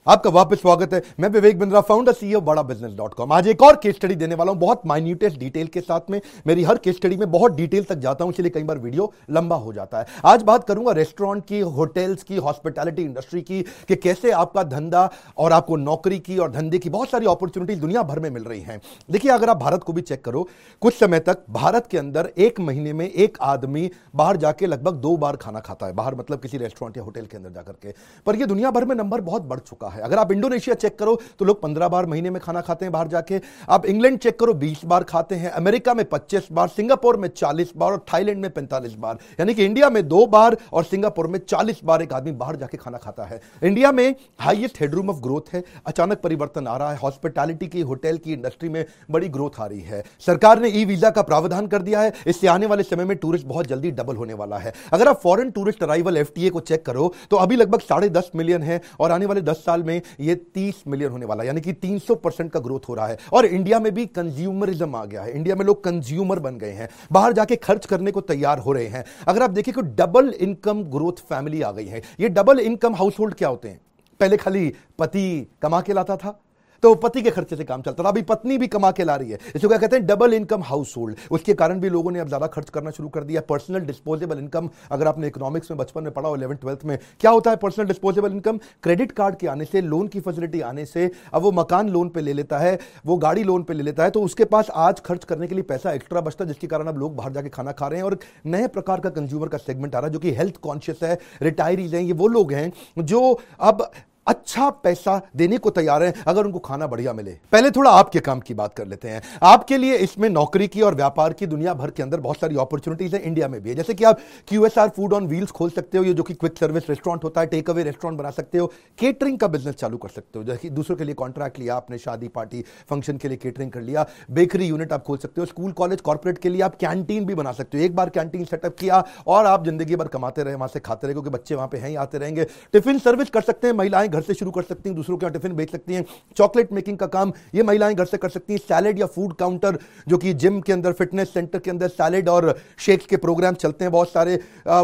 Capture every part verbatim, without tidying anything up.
आपका वापस स्वागत है। मैं Vivek Bindra, founder CEO Bada business dot com. आज एक और केस स्टडी देने वाला हूं, बहुत माइन्यूटेस्ट डिटेल के साथ में। मेरी हर केस स्टडी में बहुत डिटेल तक जाता हूं, इसलिए कई बार वीडियो लंबा हो जाता है। आज बात करूंगा रेस्टोरेंट की, होटल्स की, हॉस्पिटैलिटी इंडस्ट्री की, कि कैसे आपका धंधा और आपको नौकरी की और धंधे की बहुत सारी अपॉर्चुनिटी दुनिया भर में मिल रही हैं। देखिए, अगर आप भारत को भी चेक करो, कुछ समय तक भारत के अंदर एक महीने में एक आदमी बाहर जाके लगभग दो बार खाना खाता है। बाहर मतलब किसी रेस्टोरेंट या होटल के अंदर जाकर के। पर यह दुनिया भर में नंबर बहुत बढ़ चुका है। अगर आप इंडोनेशिया चेक करो तो लोग पंद्रह बार महीने में खाना खाते हैं बाहर जाके। आप इंग्लैंड चेक करो, बीस बार खाते हैं। अमेरिका में पच्चीस बार, सिंगापुर में चालीस बार और थाईलैंड में पैंतालीस बार। यानी कि इंडिया में दो बार और सिंगापुर में चालीस बार एक आदमी बाहर जाके खाना खाता है। इंडिया में हाईएस्ट हेडरूम ऑफ ग्रोथ है। अचानक परिवर्तन आ रहा है। हॉस्पिटैलिटी की, होटल की इंडस्ट्री में बड़ी ग्रोथ आ रही है। सरकार ने ई वीजा का प्रावधान कर दिया है। इससे आने वाले समय में टूरिस्ट बहुत जल्दी डबल होने वाला है। अगर आप फॉरेन टूरिस्ट अराइवल एफटीए को चेक करो तो अभी लगभग साढ़े दस मिलियन है और आने वाले दस साल में यह तीस मिलियन होने वाला, यानी कि तीन सौ परसेंट का ग्रोथ हो रहा है। और इंडिया में भी कंज्यूमरिज्म आ गया है। इंडिया में लोग कंज्यूमर बन गए हैं, बाहर जाके खर्च करने को तैयार हो रहे हैं। अगर आप देखिए कि डबल इनकम ग्रोथ फैमिली आ गई है। ये डबल इनकम हाउस होल्ड क्या होते हैं? पहले खाली पति कमा के लाता था तो पति के खर्चे से काम चलता था, अभी पत्नी भी कमा के ला रही है। इसको क्या कहते हैं? Double income household. उसके कारण भी लोगों ने अब ज्यादा खर्च करना शुरू कर दिया। पर्सनल डिस्पोजेबल इनकम, अगर आपने इकोनॉमिक्स में बचपन में पढ़ा हो, इलेवेंथ ट्वेल्थ में, क्या होता है personal disposable income? Credit card के आने से, लोन की फैसिलिटी आने से, अब वो मकान लोन पे ले लेता है, वो गाड़ी लोन पे ले लेता है, तो उसके पास आज खर्च करने के लिए पैसा एक्स्ट्रा बचता है, जिसके कारण अब लोग बाहर जाके खाना खा रहे हैं। और नए प्रकार का कंज्यूमर का सेगमेंट आ रहा है जो कि हेल्थ कॉन्शियस है, रिटायरीज हैं। ये वो लोग हैं जो अब अच्छा पैसा देने को तैयार है अगर उनको खाना बढ़िया मिले। पहले थोड़ा आपके काम की बात कर लेते हैं। आपके लिए इसमें नौकरी की और व्यापार की दुनिया भर के अंदर बहुत सारी अपॉर्चुनिटीज है, इंडिया में भी है। जैसे कि आप क्यूएसआर फूड ऑन व्हील्स खोल सकते हो, ये जो कि क्विक सर्विस रेस्टोरेंट होता है, टेक अवे रेस्टोरेंट बना सकते हो। केटरिंग का बिजनेस चालू कर सकते हो, जैसे दूसरों के लिए कॉन्ट्रैक्ट लिया आपने, शादी पार्टी फंक्शन के लिए केटरिंग कर लिया। बेकरी यूनिट आप खोल सकते हो। स्कूल कॉलेज कॉर्पोरेट के लिए आप कैंटीन भी बना सकते हो। एक बार कैंटीन सेटअप किया और आप जिंदगी भर कमाते रहे, वहां से खाते रहे, क्योंकि बच्चे वहां पे हैं ही, आते रहेंगे। टिफिन सर्विस कर सकते हैं, महिलाएं घर से शुरू कर सकती हैं, दूसरों के टिफिन बेच सकती हैं। चॉकलेट मेकिंग का काम ये महिलाएं घर से कर सकती हैं। सैलेड या फूड काउंटर, जो कि जिम के अंदर, फिटनेस सेंटर के अंदर सैलेड और शेक्स के प्रोग्राम चलते हैं बहुत सारे।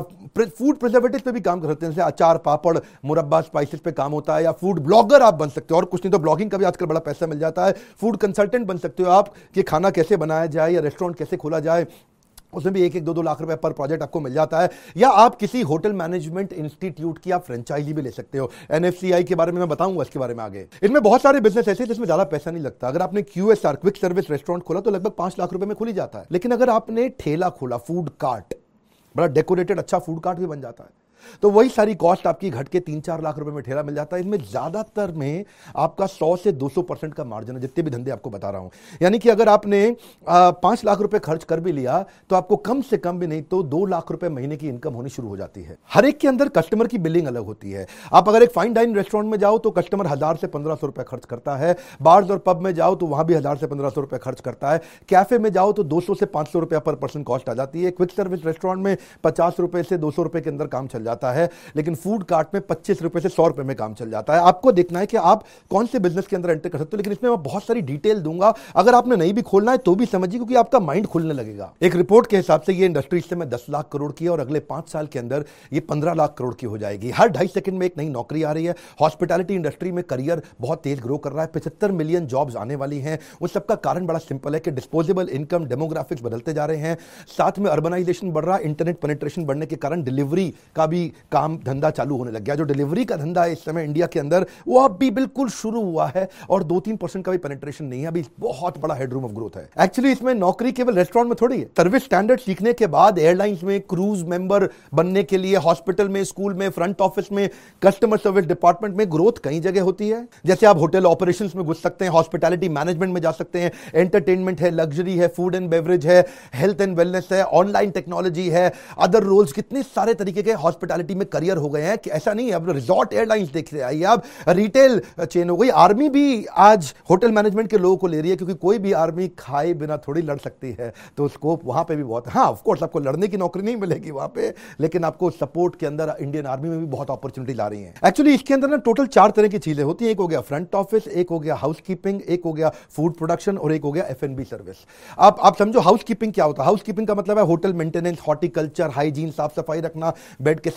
फूड प्रिजर्वेटिव पे भी काम करते हैं, जैसे अचार, पापड़, मुरब्बा, स्पाइसेस पे काम होता है। या फूड ब्लॉगर आप बन सकते हो, और कुछ नहीं तो ब्लॉगिंग का भी आजकल बड़ा पैसा मिल जाता है। फूड कंसल्टेंट बन सकते हो आप, कि खाना कैसे बनाया जाए या रेस्टोरेंट कैसे खोला जाए, उसमें भी एक एक दो दो लाख रुपए पर प्रोजेक्ट आपको मिल जाता है। या आप किसी होटल मैनेजमेंट इंस्टीट्यूट की आप फ्रेंचाइजी भी ले सकते हो। एनएफसीआई के बारे में मैं बताऊंगा इसके बारे में आगे। इनमें बहुत सारे बिजनेस ऐसे जिसमें ज्यादा पैसा नहीं लगता। अगर आपने क्यूएसआर, क्विक सर्विस रेस्टोरेंट खोला तो लगभग पांच लाख रुपए में खुल ही जाता है। लेकिन अगर आपने ठेला खोला, फूड कार्ट, बड़ा डेकोरेटेड अच्छा फूड कार्ट भी बन जाता है, तो वही सारी कॉस्ट आपकी घट के तीन चार लाख रुपए में ठेला मिल जाता है। इसमें ज्यादातर में आपका सौ से दो सौ परसेंट का मार्जिन है, जितने भी धंधे आपको बता रहा हूं। यानी कि अगर आपने पांच लाख रुपए खर्च कर भी लिया तो आपको कम से कम भी नहीं तो दो लाख रुपए महीने की इनकम होनी शुरू हो जाती है। हर एक के अंदर कस्टमर की बिलिंग अलग होती है। आप अगर एक फाइन डाइन रेस्टोरेंट में जाओ तो कस्टमर हजार से पंद्रह सौ रुपए खर्च करता है। बार्स और पब में जाओ तो वहां भी हजार से पंद्रह सौ रुपए खर्च करता है। कैफे में जाओ तो दो सौ से पांच सौ रुपए पर पर्सन कॉस्ट आ जाती है। क्विक सर्विस रेस्टोरेंट में पचास रुपए से दो सौ रुपए के अंदर काम चल जाता है। लेकिन फूड कार्ट में पच्चीस रुपए से सौ रुपए में काम चल जाता है। आपको देखना है कि आप कौन से बिजनेस के अंदर एंटर कर सकते हो, लेकिन इसमें मैं बहुत सारी डिटेल दूंगा। अगर आपने नहीं भी खोलना है तो भी समझिए, क्योंकि आपका माइंड खुलने लगेगा। एक रिपोर्ट के हिसाब से ये इंडस्ट्री इस समय दस लाख करोड़ की है और अगले पांच साल के अंदर ये पंद्रह लाख करोड़ की हो जाएगी। हर ढाई सेकंड में एक नई नौकरी आ रही है। हॉस्पिटैलिटी इंडस्ट्री में करियर बहुत तेज ग्रो कर रहा है। पचहत्तर मिलियन जॉब्स आने वाली हैं। उस सबका कारण बड़ा सिंपल है कि डिस्पोजेबल इनकम, डेमोग्राफिक्स बदलते जा रहे हैं, साथ में अर्बनाइजेशन बढ़ रहा है। इंटरनेट पेनिट्रेशन बढ़ने के कारण डिलीवरी का भी काम धंधा चालू होने लग गया। जो डिलीवरी का धंधा है इस समय इंडिया के अंदर, वो अब भी बिल्कुल शुरू हुआ है और दो तीन परसेंट का भी पेनिट्रेशन नहीं है। अभी बहुत बड़ा हेडरूम ऑफ ग्रोथ है। एक्चुअली इसमें नौकरी केवल रेस्टोरेंट में थोड़ी है। सर्विस स्टैंडर्ड सीखने के बाद एयरलाइंस में क्रूज मेंबर बनने के लिए, हॉस्पिटल में, स्कूल में, फ्रंट ऑफिस में, कस्टमर सर्विस डिपार्टमेंट में ग्रोथ कई जगह होती है। जैसे आप होटल ऑपरेशंस में घुस सकते हैं, हॉस्पिटैलिटी मैनेजमेंट में जा सकते हैं, एंटरटेनमेंट है, लग्जरी है, फूड एंड बेवरेज है, हेल्थ एंड वेलनेस है, ऑनलाइन टेक्नोलॉजी है, अदर रोल्स, कितने सारे तरीके के हॉस्पिटैलिटी में करियर हो गए हैं कि ऐसा नहीं है। अब रिजॉर्ट एयरलाइंस देख रहे आइए आप, रिटेल चेन हो गई। आर्मी भी आज होटल मैनेजमेंट के लोगों को ले रही है, क्योंकि कोई भी आर्मी खाए बिना थोड़ी लड़ सकती है, तो स्कोप वहां पे भी बहुत है। हाँ, ऑफ कोर्स आपको लड़ने की नौकरी नहीं मिलेगी वहां पे, लेकिन आपको सपोर्ट के अंदर इंडियन आर्मी में भी बहुत अपॉर्चुनिटी ला रही है। एक्चुअली इसके अंदर ना टोटल चार तरह की चीजें होती हैं। एक हो गया फ्रंट ऑफिस, एक हो गया हाउसकीपिंग, एक हो गया फूड प्रोडक्शन और एक हो गया एफ एंड बी सर्विस। आप आप समझो हाउसकीपिंग क्या होता है। हाउसकीपिंग का मतलब है होटल मेंटेनेंस, हॉर्टिकल्चर, हाइजीन, साफ सफाई रखना, बेड के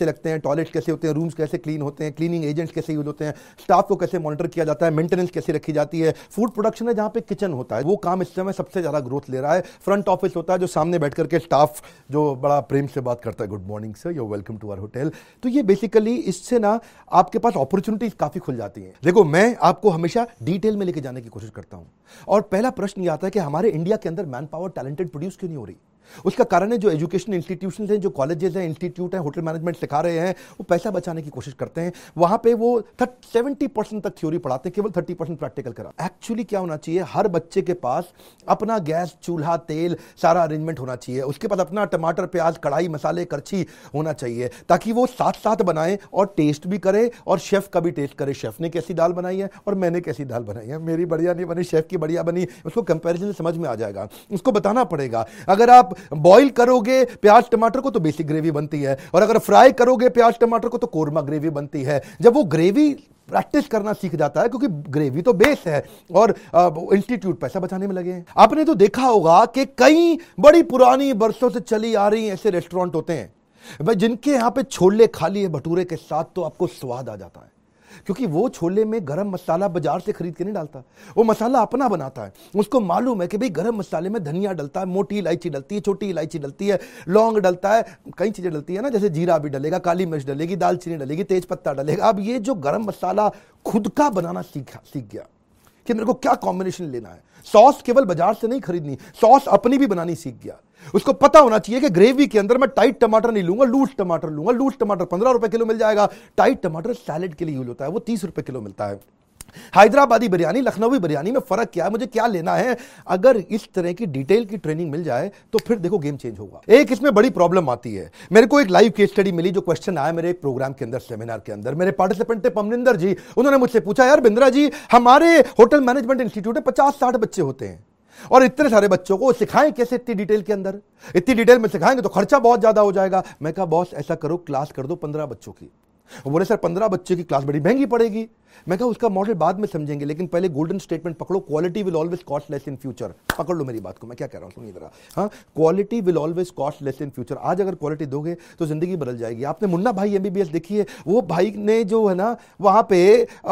कैसे लगते हैं, टॉयलेट्स कैसे होते हैं, रूम्स कैसे क्लीन होते हैं, क्लीनिंग एजेंट्स कैसे यूज होते हैं, स्टाफ को कैसे मॉनिटर किया जाता है, मेंटेनेंस कैसे रखी जाती है, फूड प्रोडक्शन है जहां पे किचन होता है, वो काम इस समय सबसे ज्यादा ग्रोथ ले रहा है। फ्रंट ऑफिस होता है जो सामने बैठ करके स्टाफ जो बड़ा प्रेम से बात करता है, good morning sir, you welcome to our hotel. तो ये बेसिकली इससे ना आपके पास अपॉर्चुनिटीज काफी खुल जाती हैं। देखो, मैं आपको हमेशा डिटेल में लेके जाने की कोशिश करता हूं, और पहला प्रश्न यह आता है कि हमारे इंडिया के अंदर मैन पावर टैलेंटेड प्रोड्यूस क्यों नहीं हो रही। उसका कारण है जो एजुकेशन इंस्टीट्यूशंस हैं, जो कॉलेजेस हैं, इंस्टीट्यूट हैं, होटल मैनेजमेंट सिखा रहे हैं, वो पैसा बचाने की कोशिश करते हैं। वहां पे वो सेवेंटी परसेंट तक थ्योरी पढ़ाते हैं, केवल थर्टी परसेंट प्रैक्टिकल करा। एक्चुअली क्या होना चाहिए, हर बच्चे के पास अपना गैस, चूल्हा, तेल, सारा अरेंजमेंट होना चाहिए। उसके पास अपना टमाटर, प्याज, कढ़ाई, मसाले, करछी होना चाहिए, ताकि वो साथ साथ बनाए और टेस्ट भी करे, और शेफ का भी टेस्ट करे। शेफ ने कैसी दाल बनाई है और मैंने कैसी दाल बनाई है, मेरी बढ़िया नहीं बनी, शेफ की बढ़िया बनी, उसको कंपैरिजन समझ में आ जाएगा। उसको बताना पड़ेगा। अगर आप बॉईल करोगे प्याज टमाटर को तो बेसिक ग्रेवी बनती है, और अगर फ्राई करोगे प्याज टमाटर को तो कोरमा ग्रेवी बनती है। जब वो ग्रेवी प्रैक्टिस करना सीख जाता है, क्योंकि ग्रेवी तो बेस है, और इंस्टीट्यूट पैसा बचाने में लगे हैं। आपने तो देखा होगा कि कई बड़ी पुरानी बरसों से चली आ रही ऐसे रेस्टोरेंट होते हैं भाई, जिनके यहां पे छोले खा लिए भटूरे के साथ तो आपको स्वाद आ जाता है, क्योंकि वो छोले में गरम मसाला बाजार से खरीद के नहीं डालता, वो मसाला अपना बनाता है। उसको मालूम है कि भाई गरम मसाले में धनिया डलता है, मोटी इलायची डलती है, छोटी इलायची डलती है, लौंग डलता है, कई चीजें डलती है ना, जैसे जीरा भी डलेगा, काली मिर्च डलेगी, दालचीनी डलेगी, तेज पत्ता डलेगा। अब ये जो गरम मसाला खुद का बनाना सीखा सीख गया कि मेरे को क्या कॉम्बिनेशन लेना है। सॉस केवल बाजार से नहीं खरीदनी, सॉस अपनी भी बनानी सीख गया। उसको पता होना चाहिए कि ग्रेवी के अंदर मैं टाइट टमाटर नहीं लूंगा, लूज टमाटर लूंगा। लूज टमाटर पंद्रह रुपए किलो मिल जाएगा, टाइट टमाटर सैलेड के लिए यूज होता है, वो तीस रुपए किलो मिलता है। हैदराबादी बिरयानी, लखनवी बिरयानी में फर्क क्या है, मुझे क्या लेना है। अगर इस तरह की डिटेल की ट्रेनिंग मिल जाए तो फिर देखो गेम चेंज होगा। एक इसमें बड़ी प्रॉब्लम आती है, मेरे को एक लाइव केस स्टडी मिली, जो क्वेश्चन आया मेरे एक प्रोग्राम के अंदर, सेमिनार के अंदर। मेरे पार्टिसिपेंट थे पमनिंदर जी, उन्होंने मुझसे पूछा, यार बिंद्रा जी, हमारे होटल मैनेजमेंट इंस्टीट्यूट में पचास साठ बच्चे होते हैं, और इतने सारे बच्चों को सिखाएं कैसे इतनी डिटेल के अंदर, इतनी डिटेल में सिखाएंगे तो खर्चा बहुत ज्यादा हो जाएगा। मैं कहा बॉस ऐसा करो, क्लास कर दो पंद्रह बच्चों की। वो बोले सर पंद्रह बच्चे की क्लास बड़ी महंगी पड़ेगी। मैं कहा उसका मॉडल बाद में समझेंगे, लेकिन पहले गोल्डन स्टेटमेंट पकड़ो, quality will always cost less in future. पकड़ लो मेरी बात को, मैं क्या कह रहा हूं, सुनिए जरा। हाँ, quality will always cost less in future. आज अगर क्वालिटी दोगे तो जिंदगी बदल जाएगी। आपने मुन्ना भाई एमबीबीएस देखी है, वो भाई ने जो है ना वहां पे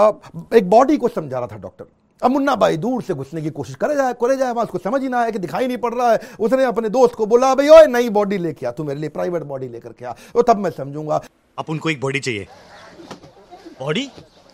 एक बॉडी को समझा रहा था डॉक्टर। अब मुन्ना भाई दूर से घुसने की कोशिश करे जाए करे जाए, वहां उसको समझ ही ना आया कि दिखाई नहीं पड़ रहा है। उसने अपने दोस्त को बोला, भाई ओए नई बॉडी लेके आ, तू मेरे लिए प्राइवेट बॉडी लेकर के आ, तो तब मैं समझूंगा। अब उनको एक बॉडी चाहिए। बॉडी?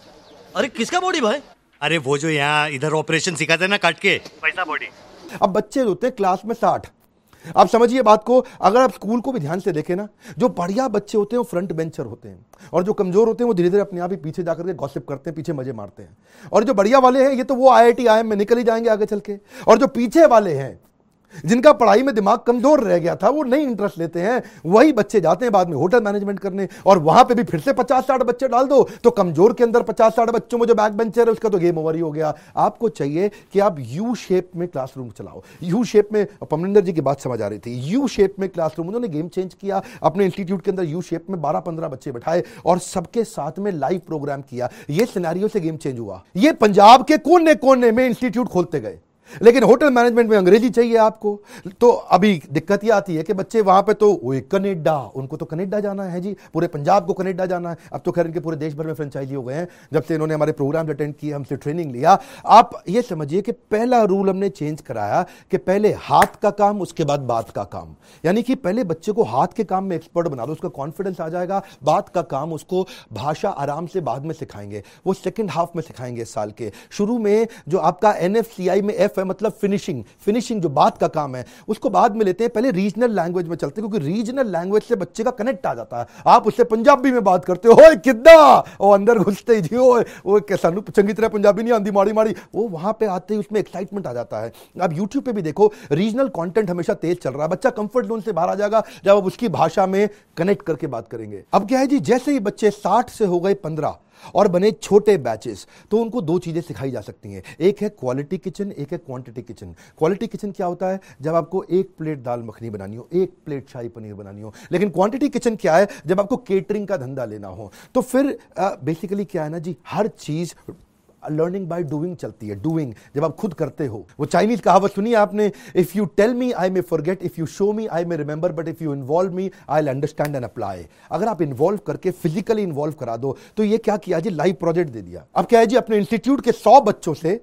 अरे किसका बॉडी भाई? अरे वो जो यहाँ इधर ऑपरेशन सिखाते हैं ना काट के, वैसा बॉडी। अब बच्चे होते हैं क्लास में साठ। आप समझिए बात को, अगर आप स्कूल को भी ध्यान से देखें ना, जो बढ़िया बच्चे होते हैं वो फ्रंट बेंचर होते हैं, और जो कमजोर होते हैं वो धीरे धीरे अपने आप ही पीछे जाकर के गॉसिप करते हैं, पीछे मजे मारते हैं। और जो बढ़िया वाले हैं, ये तो वो आईआईटी आईएम में निकल ही जाएंगे आगे चल के। और जो पीछे वाले हैं, जिनका पढ़ाई में दिमाग कमजोर रह गया था, वो नहीं इंटरेस्ट लेते हैं, वही बच्चे जाते हैं बाद में होटल मैनेजमेंट करने, और वहां पे भी फिर से पचास साठ बच्चे डाल दो तो कमजोर के अंदर पचास साठ बच्चों में जो बैक बेंचर है उसका तो गेम ओवर ही हो गया। आपको चाहिए कि आप यू शेप में क्लासरूम चलाओ। यू शेप में, पमनिंदर जी की बात समझ आ रही थी, यू शेप में क्लासरूम। उन्होंने गेम चेंज किया, अपने इंस्टीट्यूट के अंदर यू शेप में बारह पंद्रह बच्चे बैठाए और सबके साथ में लाइव प्रोग्राम किया। ये सिनेरियो से गेम चेंज हुआ। ये पंजाब के कोने कोने में इंस्टीट्यूट खोलते गए, लेकिन होटल मैनेजमेंट में अंग्रेजी चाहिए आपको, तो अभी दिक्कत ये आती है कि बच्चे वहां पे तो वो कनाडा, उनको तो कनाडा जाना है जी, पूरे पंजाब को कनाडा जाना है। अब तो खैर इनके पूरे देश भर में फ्रेंचाइजी हो गए हैं, जब से इन्होंने हमारे प्रोग्राम अटेंड किए, हमसे ट्रेनिंग लिया। आप ये समझिए कि पहला रूल हमने चेंज कराया कि पहले हाथ का काम, उसके बाद बात का काम। यानी कि पहले बच्चे को हाथ के काम में एक्सपर्ट बना दो, उसका कॉन्फिडेंस आ जाएगा। बात का काम, उसको भाषा आराम से बाद में सिखाएंगे, वो सेकेंड हाफ में सिखाएंगे इस साल के। शुरू में जो आपका एनएफसीआई में एफ है, मतलब फिनिशिंग, फिनिशिंग जो बात का काम है, उसको बाद में लेते हैं, पहले रीजनल लैंग्वेज में चलते हैं, क्योंकि रीजनल लैंग्वेज से बच्चे का कनेक्ट आ जाता है। आप उससे पंजाबी में बात करते हो, ओए किद्दा, वो अंदर घुसते ही जी ओए वो सानू चंगी तरह पंजाबी नहीं आंदी, माड़ी माड़ी, वो वहां पे आते ही उसमें एक्साइटमेंट आ जाता है। आप यूट्यूब पे भी देखो, रीजनल कंटेंट हमेशा तेज चल रहा है, बच्चा कंफर्ट जोन से बाहर आ जाएगा जब आप उसकी भाषा में कनेक्ट करके बात करेंगे। अब क्या है जी, जैसे ही बच्चे साठ से हो गए पंद्रह और बने छोटे बैचेस, तो उनको दो चीजें सिखाई जा सकती हैं, एक है क्वालिटी किचन, एक है क्वांटिटी किचन। क्वालिटी किचन क्या होता है, जब आपको एक प्लेट दाल मखनी बनानी हो, एक प्लेट शाही पनीर बनानी हो। लेकिन क्वांटिटी किचन क्या है, जब आपको केटरिंग का धंधा लेना हो। तो फिर बेसिकली क्या है ना जी, हर चीज लर्निंग बाय डूइंग चलती है, डूइंग, जब आप खुद करते हो। वो चाइनीज कहावत सुनी है आपने, if you tell me I may forget, if you show me I may remember, but if you involve me I will understand and apply. अगर आप इन्वॉल्व करके फिजिकली इन्वॉल्व करा दो, तो ये क्या किया जी, लाइव प्रोजेक्ट दे दिया। अब क्या है जी, अपने इंस्टीट्यूट के सौ बच्चों से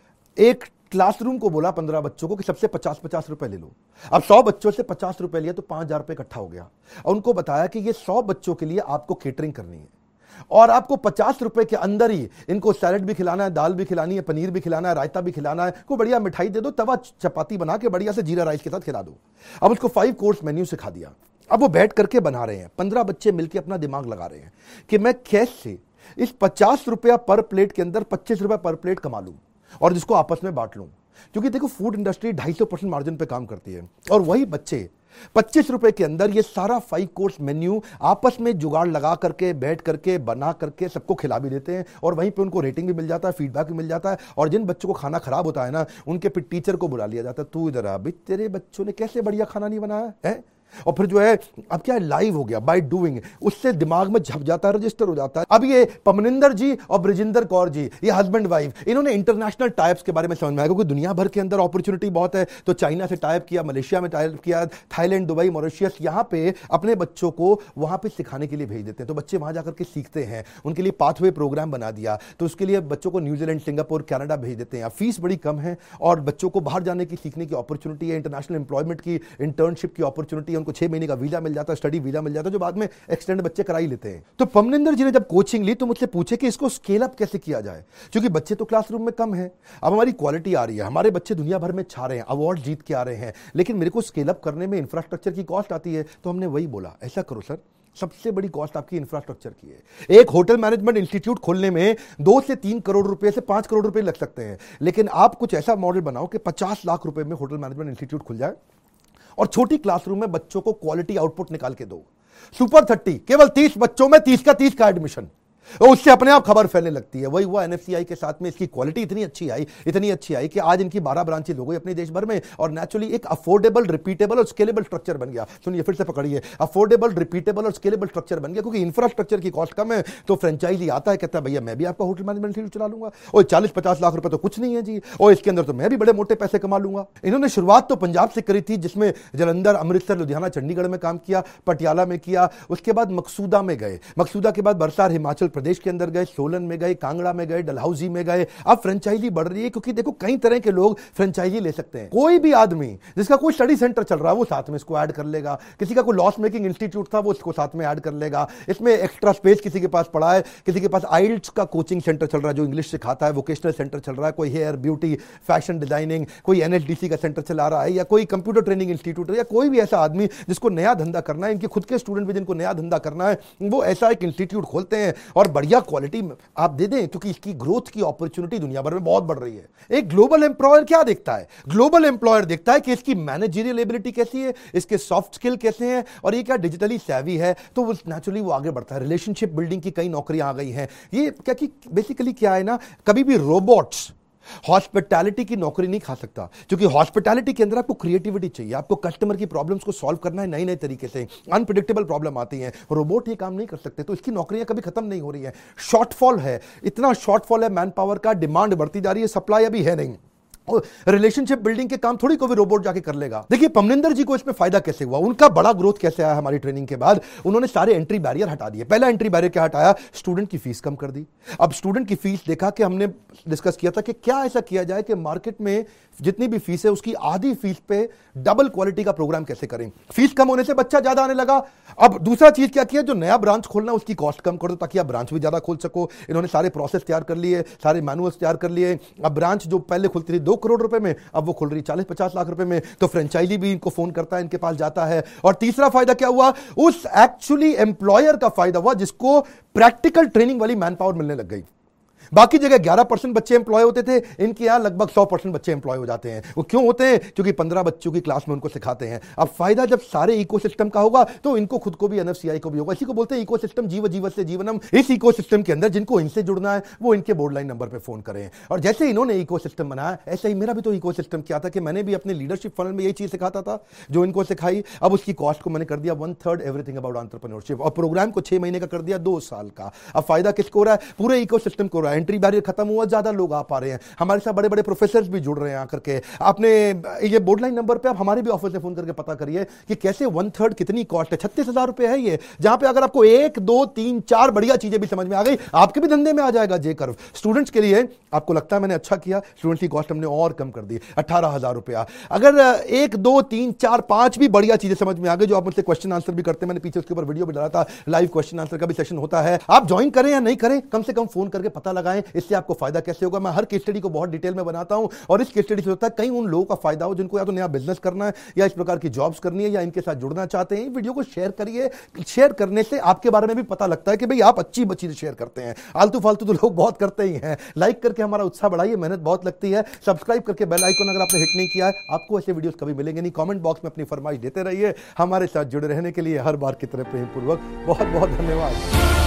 एक क्लासरूम को बोला पंद्रह बच्चों को कि सबसे पचास पचास रुपए ले लो। अब सौ बच्चों से पचास रुपए लिया तो पांच हजार रुपए इकट्ठा हो गया, और उनको बताया कि ये सौ बच्चों के लिए आपको केटरिंग करनी है और आपको पचास रुपए के अंदर ही इनको सैलेड भी खिलाना है, दाल भी खिलानी है, पनीर भी खिलाना है, रायता भी खिलाना है, कोई बढ़िया मिठाई दे दो, तवा चपाती बना के बढ़िया से जीरा राइस के साथ खिला दो। अब उसको फाइव कोर्स मेन्यू सिखा दिया। अब वो बैठ करके बना रहे हैं, पंद्रह बच्चे मिलकर अपना दिमाग लगा रहे हैं कि मैं कैसे इस पचास रुपया पर प्लेट के अंदर पच्चीस रुपया पर प्लेट कमा लूं और जिसको आपस में बांट लूं। क्योंकि देखो फूड इंडस्ट्री ढाई सौ परसेंट मार्जिन पे काम करती है, और वही बच्चे पच्चीस रुपए के अंदर ये सारा फाइव कोर्स मेन्यू आपस में जुगाड़ लगा करके बैठ करके बना करके सबको खिला भी देते हैं, और वहीं पे उनको रेटिंग भी मिल जाता है, फीडबैक भी मिल जाता है। और जिन बच्चों को खाना खराब होता है ना, उनके फिर टीचर को बुला लिया जाता है, तू इधर आ भाई, तेरे बच्चों ने कैसे बढ़िया खाना नहीं बनाया है। और फिर जो है अब क्या है, लाइव हो गया बाय डूइंग, उससे दिमाग में झप जाता है, रजिस्टर हो जाता है। अब ये पमनिंदर जी और ब्रिजिंदर कौर जी, ये हस्बैंड वाइफ, इन्होंने इंटरनेशनल टाइप्स के बारे में समझ में आया, क्योंकि दुनिया भर के अंदर अपॉर्चुनिटी बहुत है। तो चाइना से टाइप किया, मलेशिया में टाइप किया, थाईलैंड, दुबई, मॉरिशस, यहाँ पे अपने बच्चों को वहां पे सिखाने के लिए भेज देते हैं। तो बच्चे वहां जाकर के सीखते हैं, उनके लिए पाथवे प्रोग्राम बना दिया। तो उसके लिए बच्चों को न्यूजीलैंड, सिंगापुर, कनाडा भेज देते हैं। फीस बड़ी कम है और बच्चों को बाहर जाने की, सीखने की अपॉर्चुनिटी है, इंटरनेशनल एम्प्लॉयमेंट की, इंटर्नशिप की अपॉर्चुनिटी है, उनको छह महीने का वीजा मिल जाता है, स्टडी वीजा मिल जाता है, जो बाद में एक्सटेंड बच्चे करा ही लेते हैं। तो पमनिंदर जी ने जब कोचिंग ली तो मुझसे पूछे कि इसको स्केल अप कैसे किया जाए, क्योंकि बच्चे तो क्लासरूम में कम हैं, अब हमारी क्वालिटी आ रही है, हमारे बच्चे दुनिया भर में छा रहे हैं, अवार्ड जीत के आ रहे हैं, लेकिन मेरे को स्केल अप करने में इंफ्रास्ट्रक्चर की कॉस्ट आती है। तो हमने वही बोला, ऐसा करो सर, सबसे बड़ी कॉस्ट आपकी इंफ्रास्ट्रक्चर की है। एक होटल मैनेजमेंट इंस्टीट्यूट खोलने में दो से तीन करोड़ रुपए से पांच करोड़ रुपए लग सकते हैं, लेकिन आप कुछ ऐसा मॉडल बनाओ कि पचास लाख रुपए में होटल मैनेजमेंट इंस्टीट्यूट खुल जाए और छोटी क्लासरूम में बच्चों को क्वालिटी आउटपुट निकाल के दो। सुपर थर्टी, केवल तीस बच्चों में तीस का तीस का एडमिशन, और उससे अपने आप खबर फैलने लगती है। वही हुआ एनएफसीआई के साथ में, इसकी क्वालिटी इतनी अच्छी आई, इतनी अच्छी आई कि आज इनकी बारह ब्रांचेज हो गई अपने देश भर में, और नेचुरली एक अफोर्डेबल, रिपीटेबल और स्केलेबल स्ट्रक्चर बन गया। सुनिए फिर से पकड़िए, अफोर्डेबल, रिपीटेबल और स्केलेबल स्ट्रक्चर बन गया, क्योंकि इंफ्रास्ट्रक्चर की कॉस्ट कम है। तो फ्रेंचाइजी आता है, कहता है भैया मैं भी आपका होटल मैनेजमेंट चला लूंगा, और चालीस पचास लाख रुपए तो कुछ नहीं है जी, और इसके अंदर तो मैं भी बड़े मोटे पैसे कमा लूंगा। इन्होंने शुरुआत तो पंजाब से करी थी, जिसमें जलंधर, अमृतसर, लुधियाना, चंडीगढ़ में काम किया, पटियाला में किया, उसके बाद मकसूदा में गए, मकसूदा के बाद बरसार हिमाचल प्रदेश के अंदर गए, सोलन में गए, कांगड़ा में गए, डलहौजी में गए। अब फ्रेंचाइजी बढ़ रही है, क्योंकि देखो कई तरह के लोग फ्रेंचाइजी ले सकते हैं। कोई भी आदमी जिसका कोई स्टडी सेंटर चल रहा है वो साथ में इसको ऐड कर लेगा, किसी का कोई लॉस मेकिंग इंस्टीट्यूट था वो इसको साथ में ऐड कर लेगा, इसमें एक्स्ट्रा स्पेस किसी के पास पड़ा है, किसी के पास आइल्स का कोचिंग सेंटर चल रहा है जो इंग्लिश सिखाता है, वोकेशनल सेंटर चल रहा है, कोई हेयर ब्यूटी, फैशन डिजाइनिंग, कोई एनएचडीसी का सेंटर चला रहा है, या कोई कंप्यूटर ट्रेनिंग इंस्टीट्यूट है, या कोई भी ऐसा आदमी जिसको नया धंधा करना है, इनके खुद के स्टूडेंट भी जिनको नया धंधा करना है, वो ऐसा एक इंस्टीट्यूट खोलते हैं और बढ़िया क्वालिटी आप दे दें, क्योंकि इसकी ग्रोथ की अपॉर्चुनिटी दुनिया भर में बहुत बढ़ रही है। एक ग्लोबल एम्प्लॉयर क्या देखता है? ग्लोबल एम्प्लॉयर देखता है कि इसकी मैनेजरियल एबिलिटी कैसी है, इसके सॉफ्ट स्किल कैसे हैं, और ये क्या डिजिटली सैवी है, तो वो नेचुरली वो आगे बढ़ता है। रिलेशनशिप बिल्डिंग की कई नौकरियां आ गई हैं। ये क्या कि बेसिकली क्या है ना, कभी भी रोबोट्स हॉस्पिटैलिटी की नौकरी नहीं खा सकता, क्योंकि हॉस्पिटैलिटी के अंदर आपको क्रिएटिविटी चाहिए, आपको कस्टमर की प्रॉब्लम्स को सॉल्व करना है नए नए तरीके से, अनप्रेडिक्टेबल प्रॉब्लम आती हैं, रोबोट ये काम नहीं कर सकते, तो इसकी नौकरियां कभी खत्म नहीं हो रही है। शॉर्टफॉल है, इतना शॉर्टफॉल है मैन पावर का, डिमांड बढ़ती जा रही है, सप्लाई अभी है नहीं। रिलेशनशिप बिल्डिंग के काम थोड़ी कोई रोबोट जाके कर लेगा। देखिए पमनिंदर जी को इसमें फायदा कैसे हुआ, उनका बड़ा ग्रोथ कैसे आया हमारी ट्रेनिंग के बाद, उन्होंने सारे एंट्री बैरियर हटा दिए। पहला एंट्री बैरियर क्या हटाया? स्टूडेंट की फीस कम कर दी। अब स्टूडेंट की फीस देखा कि हमने डिस्कस किया था कि क्या ऐसा किया जाए कि मार्केट में जितनी भी फीस है उसकी आधी फीस पे डबल क्वालिटी का प्रोग्राम कैसे करें। फीस कम होने से बच्चा ज्यादा आने लगा। अब दूसरा चीज क्या किया, जो नया ब्रांच खोलना उसकी कॉस्ट कम कर दो ताकि आप ब्रांच भी ज्यादा खोल सको। इन्होंने सारे प्रोसेस तैयार कर लिए, सारे मैनुअल्स तैयार कर लिए। अब ब्रांच जो पहले खुलती थी दो करोड़ रुपए में, अब वो खुल रही चालीस पचास लाख रुपए में। तो फ्रेंचाइजी भी इनको फोन करता है, इनके पास जाता है। और तीसरा फायदा क्या हुआ, उस एक्चुअली एम्प्लॉयर का फायदा हुआ जिसको प्रैक्टिकल ट्रेनिंग वाली मैन पावर मिलने लग गई। बाकी जगह ग्यारह परसेंट बच्चे एम्प्लॉय होते थे, इनके यहां लगभग सौ परसेंट बच्चे एम्प्लॉय हो जाते हैं। वो क्यों होते हैं? क्योंकि पंद्रह बच्चों की क्लास में उनको सिखाते हैं। अब फायदा जब सारे इकोसिस्टम का होगा तो इनको खुद को भी, एनएफसीआई को भी होगा। इसी को बोलते हैं इकोसिस्टम, जीव जीवस्य जीवनम। इस इकोसिस्टम के अंदर जिनको इनसे जुड़ना है वो इनके बोर्ड लाइन नंबर पर फोन करें। और जैसे इन्होंने इकोसिस्टम बनाया, ऐसे ही मेरा भी तो इकोसिस्टम क्या था कि मैंने भी अपने लीडरशिप फनल में यही चीज सिखाता था जो इनको सिखाई। अब उसकी कॉस्ट को मैंने कर दिया one third everything about entrepreneurship, और प्रोग्राम को छह महीने का कर दिया दो साल का। अब फायदा किसको हो रहा है? पूरे इकोसिस्टम को हो रहा है। एंट्री बैरियर खत्म हुआ, ज्यादा लोग आ पा रहे हैं, हमारे साथ बड़े बड़े प्रोफेसर भी जुड़ रहे हैं आकर के। आपने ये बोर्ड लाइन नंबर पे आप हमारे भी ऑफिस में फोन करके पता करिए कि कैसे वन थर्ड कितनी कॉस्ट है। छत्तीस हजार रुपए है ये, जहां पे अगर आपको एक दो तीन चार बढ़िया चीजें भी समझ में आ गई, आपके भी धंधे में आ जाएगा जे कर्व। स्टूडेंट्स के लिए आपको लगता है मैंने अच्छा किया, स्टूडेंट्स की कॉस्ट हमने और कम कर दी, अठारह हजार रुपया। अगर एक दो तीन चार पांच भी बढ़िया चीजें समझ में आ गई, जो आप मुझसे क्वेश्चन आंसर भी करते हैं, मैंने पीछे उसके ऊपर वीडियो भी डाला था, लाइव क्वेश्चन आंसर का भी सेशन होता है, आप ज्वाइन करें या नहीं करें, कम से कम फोन करके पता लगाएं, इससे आपको फायदा कैसे होगा। मैं हर केस स्टडी को बहुत डिटेल में बनाता हूं और इस केस स्टडी से होता है कहीं उन लोगों का फायदा हो जिनको या तो नया बिजनेस करना है या इस प्रकार की जॉब्स करनी है या इनके साथ जुड़ना चाहते हैं। वीडियो को शेयर करिए, शेयर करने से आपके बारे में भी पता लगता है कि भाई आप अच्छी चीजें शेयर करते हैं, आलतू फालतू तो लोग बहुत करते ही हैं। लाइक करके हमारा उत्साह बढ़ाइए, मेहनत बहुत लगती है। सब्सक्राइब करके बेल आइकन अगर आपने हिट नहीं किया है, आपको ऐसे वीडियोस कभी मिलेंगे नहीं। कमेंट बॉक्स में अपनी फरमाइश देते रहिए। हमारे साथ जुड़े रहने के लिए हर बार की तरह प्रेम पूर्वक बहुत बहुत धन्यवाद।